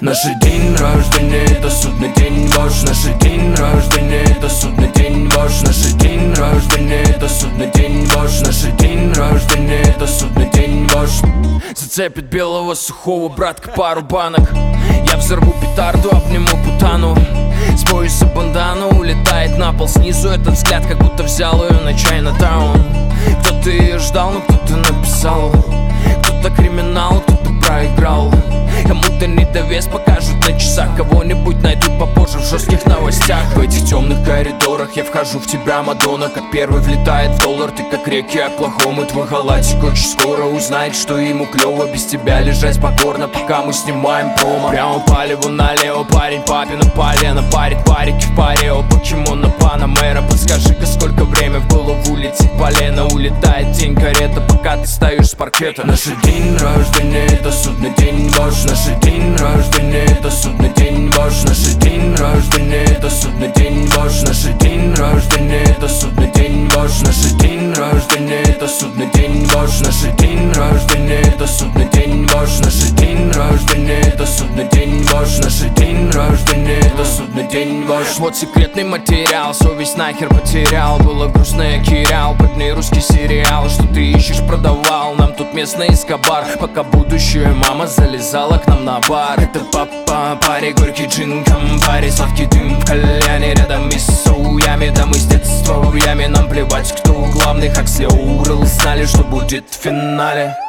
Наш день рождения — это судный день ваш. Наш день рождения — это судный день ваш. Наш день рождения — это судный день ваш. Наш день рождения — это судный день ваш. Зацепит белого сухого братка пару банок. Я взорву петарду, обниму путану. С пояса бандану улетает на пол снизу. Этот взгляд, как будто взял ее на Чайна-таун. Кто-то ее ждал, но кто-то написал. Кто-то криминал, кто-то проиграл. Кому-то недовес покажут на часах. Кого-нибудь найдут попозже в жестких новостях. В этих темных коридорах я вхожу в тебя, Мадонна. Как первый влетает в доллар, ты как реки Оклахомы. Твой халатик очень скоро узнает, что ему клево без тебя лежать покорно, пока мы снимаем промо. Прямо по леву налево, парень папина полено. Парит парики в паре, о покемона Панамера. Подскажи-ка, сколько время в голову летит полено. Улетает день карета, пока ты стоишь с паркета. Наш день рождения — это судный день ваш. Наш день рождения — это судный день ваш. Наш день рождения — это судный день ваш. Наш день рождения — это судный день ваш. Наш день рождения — это судный день ваш. Наш день рождения — это судный день ваш. Наш день рождения — это судный день ваш. Наш день рождения — это судный день ваш. Вот секретный материал, совесть нахер потерял. Было грустно, кирял, подный русский сериал. Что ты ищешь, продавал нам тут местный эскобар. Пока будущая мама залезала к нам на бар. Это папа, парень, горький джин, камбари, сладкий дым в кальяне. Рядом и с соуями, да мы с детства в яме. Нам плевать, кто главный, как Слеурл. Знали, что будет в финале.